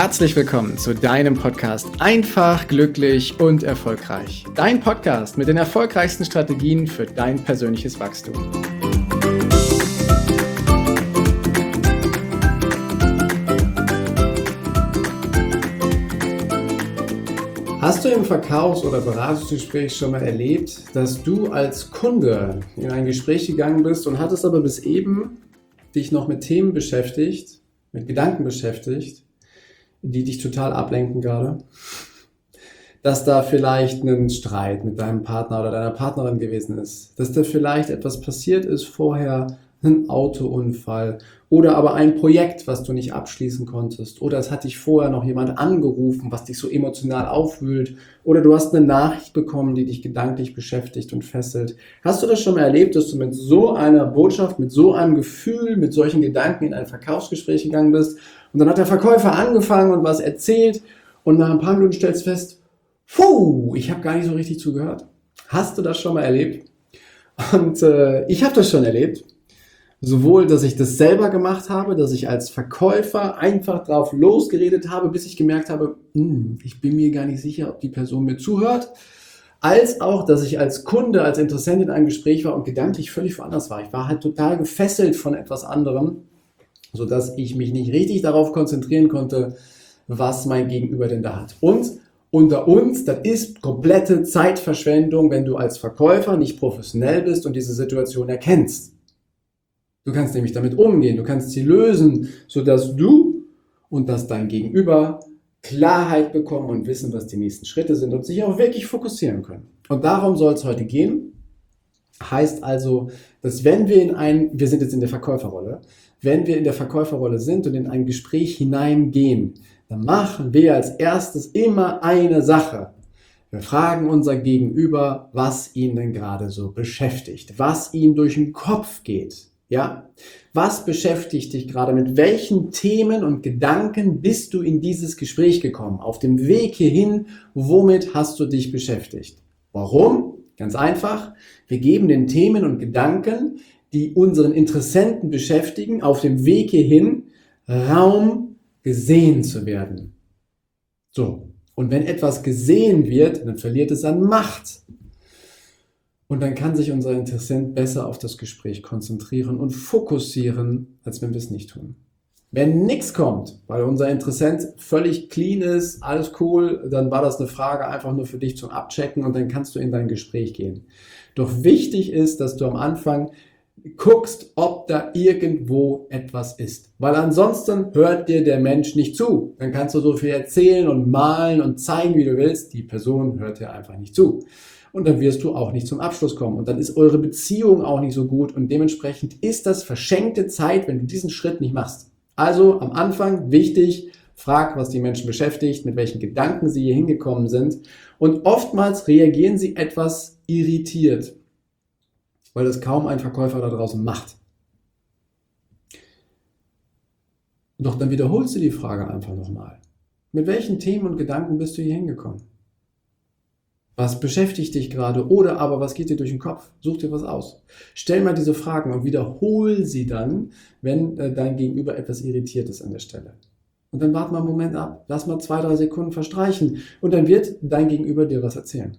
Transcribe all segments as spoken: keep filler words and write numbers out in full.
Herzlich willkommen zu deinem Podcast Einfach, glücklich und erfolgreich. Dein Podcast mit den erfolgreichsten Strategien für dein persönliches Wachstum. Hast du im Verkaufs- oder Beratungsgespräch schon mal erlebt, dass du als Kunde in ein Gespräch gegangen bist und hattest aber bis eben dich noch mit Themen beschäftigt, mit Gedanken beschäftigt, die dich total ablenken gerade, dass da vielleicht ein Streit mit deinem Partner oder deiner Partnerin gewesen ist, dass da vielleicht etwas passiert ist vorher, ein Autounfall oder aber ein Projekt, was du nicht abschließen konntest, oder es hat dich vorher noch jemand angerufen, was dich so emotional aufwühlt, oder du hast eine Nachricht bekommen, die dich gedanklich beschäftigt und fesselt. Hast du das schon mal erlebt, dass du mit so einer Botschaft, mit so einem Gefühl, mit solchen Gedanken in ein Verkaufsgespräch gegangen bist und dann hat der Verkäufer angefangen und was erzählt und nach ein paar Minuten stellst du fest, puh, ich habe gar nicht so richtig zugehört. Hast du das schon mal erlebt? Und äh, ich habe das schon erlebt. Sowohl, dass ich das selber gemacht habe, dass ich als Verkäufer einfach drauf losgeredet habe, bis ich gemerkt habe, hm, ich bin mir gar nicht sicher, ob die Person mir zuhört, als auch, dass ich als Kunde, als Interessent in einem Gespräch war und gedanklich völlig woanders war. Ich war halt total gefesselt von etwas anderem, sodass ich mich nicht richtig darauf konzentrieren konnte, was mein Gegenüber denn da hat. Und unter uns, das ist komplette Zeitverschwendung, wenn du als Verkäufer nicht professionell bist und diese Situation erkennst. Du kannst nämlich damit umgehen, du kannst sie lösen, sodass du und dass dein Gegenüber Klarheit bekommen und wissen, was die nächsten Schritte sind und sich auch wirklich fokussieren können. Und darum soll es heute gehen. Heißt also, dass wenn wir in ein, wir sind jetzt in der Verkäuferrolle, wenn wir in der Verkäuferrolle sind und in ein Gespräch hineingehen, dann machen wir als erstes immer eine Sache. Wir fragen unser Gegenüber, was ihn denn gerade so beschäftigt, was ihm durch den Kopf geht. Ja, was beschäftigt dich gerade? Mit welchen Themen und Gedanken bist du in dieses Gespräch gekommen? Auf dem Weg hierhin, womit hast du dich beschäftigt? Warum? Ganz einfach. Wir geben den Themen und Gedanken, die unseren Interessenten beschäftigen, auf dem Weg hierhin Raum, gesehen zu werden. So. Und wenn etwas gesehen wird, dann verliert es an Macht. Und dann kann sich unser Interessent besser auf das Gespräch konzentrieren und fokussieren, als wenn wir es nicht tun. Wenn nichts kommt, weil unser Interessent völlig clean ist, alles cool, dann war das eine Frage einfach nur für dich zum Abchecken und dann kannst du in dein Gespräch gehen. Doch wichtig ist, dass du am Anfang guckst, ob da irgendwo etwas ist. Weil ansonsten hört dir der Mensch nicht zu. Dann kannst du so viel erzählen und malen und zeigen, wie du willst. Die Person hört dir einfach nicht zu. Und dann wirst du auch nicht zum Abschluss kommen. Und dann ist eure Beziehung auch nicht so gut. Und dementsprechend ist das verschenkte Zeit, wenn du diesen Schritt nicht machst. Also am Anfang wichtig, frag, was die Menschen beschäftigt, mit welchen Gedanken sie hier hingekommen sind. Und oftmals reagieren sie etwas irritiert, weil das kaum ein Verkäufer da draußen macht. Doch dann wiederholst du die Frage einfach nochmal. Mit welchen Themen und Gedanken bist du hier hingekommen? Was beschäftigt dich gerade oder aber was geht dir durch den Kopf? Such dir was aus. Stell mal diese Fragen und wiederhol sie dann, wenn äh, dein Gegenüber etwas irritiert ist an der Stelle. Und dann warte mal einen Moment ab, lass mal zwei, drei Sekunden verstreichen und dann wird dein Gegenüber dir was erzählen.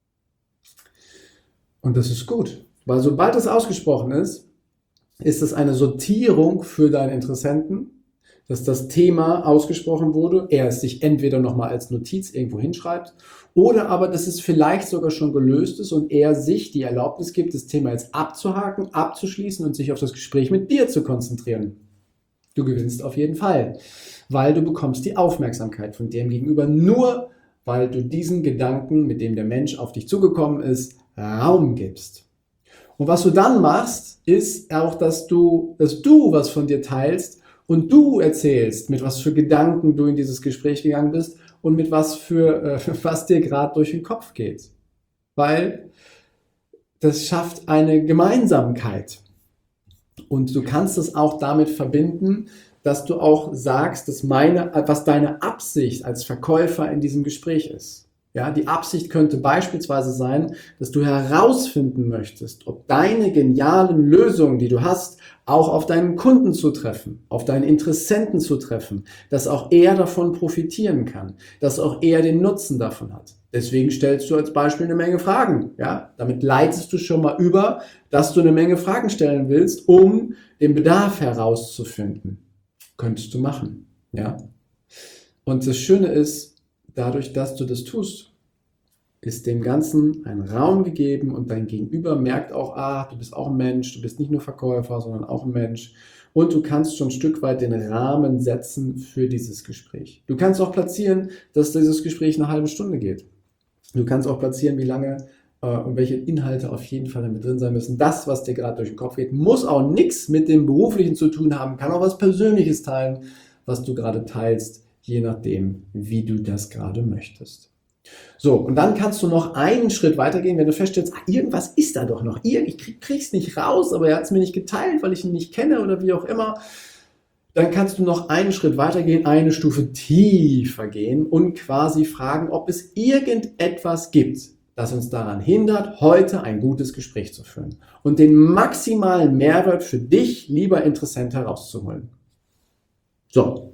Und das ist gut, weil sobald es ausgesprochen ist, ist es eine Sortierung für deinen Interessenten, dass das Thema ausgesprochen wurde, er es sich entweder nochmal als Notiz irgendwo hinschreibt oder aber, dass es vielleicht sogar schon gelöst ist und er sich die Erlaubnis gibt, das Thema jetzt abzuhaken, abzuschließen und sich auf das Gespräch mit dir zu konzentrieren. Du gewinnst auf jeden Fall, weil du bekommst die Aufmerksamkeit von dem Gegenüber nur, weil du diesen Gedanken, mit dem der Mensch auf dich zugekommen ist, Raum gibst. Und was du dann machst, ist auch, dass du, dass du was von dir teilst und du erzählst, mit was für Gedanken du in dieses Gespräch gegangen bist und mit was für, äh, was dir gerade durch den Kopf geht. Weil das schafft eine Gemeinsamkeit. Und du kannst es auch damit verbinden, dass du auch sagst, dass meine, was deine Absicht als Verkäufer in diesem Gespräch ist. Ja, die Absicht könnte beispielsweise sein, dass du herausfinden möchtest, ob deine genialen Lösungen, die du hast, auch auf deinen Kunden zutreffen, auf deinen Interessenten zutreffen, dass auch er davon profitieren kann, dass auch er den Nutzen davon hat. Deswegen stellst du als Beispiel eine Menge Fragen. Ja? Damit leitest du schon mal über, dass du eine Menge Fragen stellen willst, um den Bedarf herauszufinden. Könntest du machen. Ja? Und das Schöne ist, dadurch, dass du das tust, ist dem Ganzen ein Raum gegeben und dein Gegenüber merkt auch, ah, du bist auch ein Mensch, du bist nicht nur Verkäufer, sondern auch ein Mensch. Und du kannst schon ein Stück weit den Rahmen setzen für dieses Gespräch. Du kannst auch platzieren, dass dieses Gespräch eine halbe Stunde geht. Du kannst auch platzieren, wie lange äh, und welche Inhalte auf jeden Fall damit drin sein müssen. Das, was dir gerade durch den Kopf geht, muss auch nichts mit dem Beruflichen zu tun haben, kann auch was Persönliches teilen, was du gerade teilst, je nachdem, wie du das gerade möchtest. So, und dann kannst du noch einen Schritt weitergehen, wenn du feststellst, ah, irgendwas ist da doch noch, ich krieg, krieg's nicht raus, aber er hat es mir nicht geteilt, weil ich ihn nicht kenne oder wie auch immer. Dann kannst du noch einen Schritt weitergehen, eine Stufe tiefer gehen und quasi fragen, ob es irgendetwas gibt, das uns daran hindert, heute ein gutes Gespräch zu führen und den maximalen Mehrwert für dich, lieber Interessent, herauszuholen. So,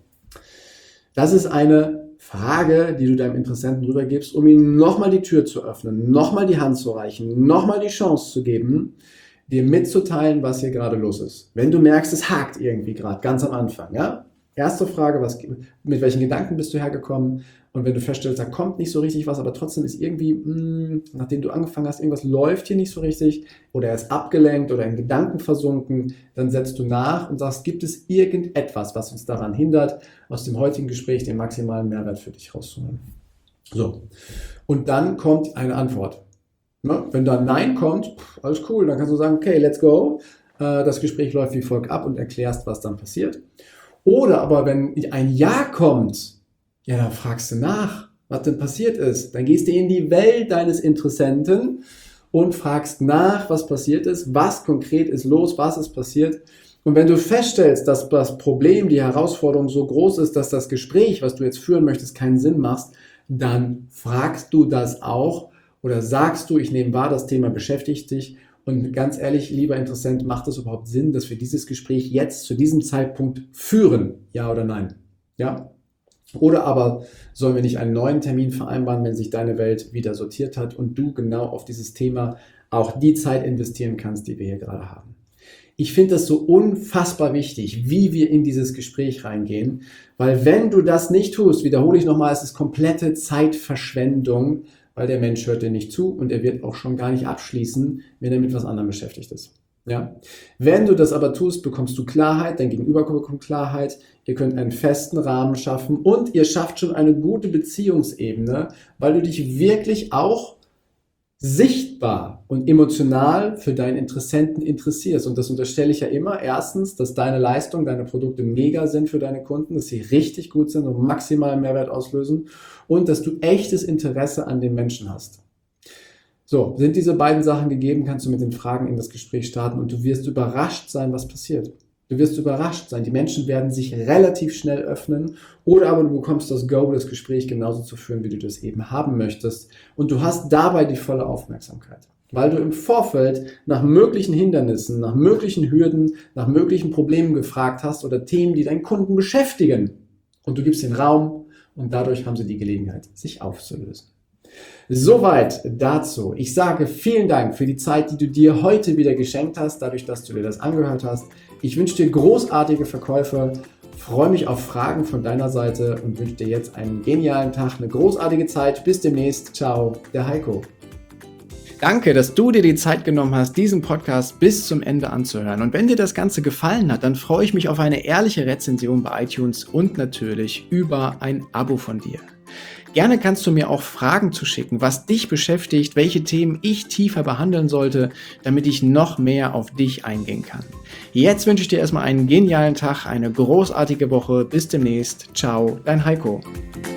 das ist eine Frage, die du deinem Interessenten rübergibst, um ihm nochmal die Tür zu öffnen, nochmal die Hand zu reichen, nochmal die Chance zu geben, dir mitzuteilen, was hier gerade los ist. Wenn du merkst, es hakt irgendwie gerade, ganz am Anfang. Ja? Erste Frage, was, mit welchen Gedanken bist du hergekommen? Und wenn du feststellst, da kommt nicht so richtig was, aber trotzdem ist irgendwie, mh, nachdem du angefangen hast, irgendwas läuft hier nicht so richtig oder er ist abgelenkt oder in Gedanken versunken, dann setzt du nach und sagst, gibt es irgendetwas, was uns daran hindert, aus dem heutigen Gespräch den maximalen Mehrwert für dich rauszuholen. So, und dann kommt eine Antwort. Ne? Wenn da ein Nein kommt, pff, alles cool, dann kannst du sagen, okay, let's go. Äh, das Gespräch läuft wie folgt ab und erklärst, was dann passiert. Oder aber wenn ein Ja kommt, ja, dann fragst du nach, was denn passiert ist. Dann gehst du in die Welt deines Interessenten und fragst nach, was passiert ist, was konkret ist los, was ist passiert. Und wenn du feststellst, dass das Problem, die Herausforderung so groß ist, dass das Gespräch, was du jetzt führen möchtest, keinen Sinn macht, dann fragst du das auch oder sagst du, ich nehme wahr, das Thema beschäftigt dich. Und ganz ehrlich, lieber Interessent, macht es überhaupt Sinn, dass wir dieses Gespräch jetzt zu diesem Zeitpunkt führen? Ja oder nein? Ja? Oder aber sollen wir nicht einen neuen Termin vereinbaren, wenn sich deine Welt wieder sortiert hat und du genau auf dieses Thema auch die Zeit investieren kannst, die wir hier gerade haben. Ich finde das so unfassbar wichtig, wie wir in dieses Gespräch reingehen, weil wenn du das nicht tust, wiederhole ich nochmal, es ist komplette Zeitverschwendung, weil der Mensch hört dir nicht zu und er wird auch schon gar nicht abschließen, wenn er mit was anderem beschäftigt ist. Ja? Wenn du das aber tust, bekommst du Klarheit, dein Gegenüber bekommt Klarheit, ihr könnt einen festen Rahmen schaffen und ihr schafft schon eine gute Beziehungsebene, weil du dich wirklich auch sichtbar und emotional für deinen Interessenten interessierst. Und das unterstelle ich ja immer. Erstens, dass deine Leistung, deine Produkte mega sind für deine Kunden, dass sie richtig gut sind und maximalen Mehrwert auslösen und dass du echtes Interesse an den Menschen hast. So, sind diese beiden Sachen gegeben, kannst du mit den Fragen in das Gespräch starten und du wirst überrascht sein, was passiert. Du wirst überrascht sein. Die Menschen werden sich relativ schnell öffnen oder aber du bekommst das Go, das Gespräch genauso zu führen, wie du das eben haben möchtest. Und du hast dabei die volle Aufmerksamkeit, weil du im Vorfeld nach möglichen Hindernissen, nach möglichen Hürden, nach möglichen Problemen gefragt hast oder Themen, die deinen Kunden beschäftigen. Und du gibst den Raum und dadurch haben sie die Gelegenheit, sich aufzulösen. Soweit dazu. Ich sage vielen Dank für die Zeit, die du dir heute wieder geschenkt hast, dadurch, dass du dir das angehört hast. Ich wünsche dir großartige Verkäufe, freue mich auf Fragen von deiner Seite und wünsche dir jetzt einen genialen Tag, eine großartige Zeit. Bis demnächst. Ciao, der Heiko. Danke, dass du dir die Zeit genommen hast, diesen Podcast bis zum Ende anzuhören. Und wenn dir das Ganze gefallen hat, dann freue ich mich auf eine ehrliche Rezension bei iTunes und natürlich über ein Abo von dir. Gerne kannst du mir auch Fragen zuschicken, was dich beschäftigt, welche Themen ich tiefer behandeln sollte, damit ich noch mehr auf dich eingehen kann. Jetzt wünsche ich dir erstmal einen genialen Tag, eine großartige Woche. Bis demnächst. Ciao, dein Heiko.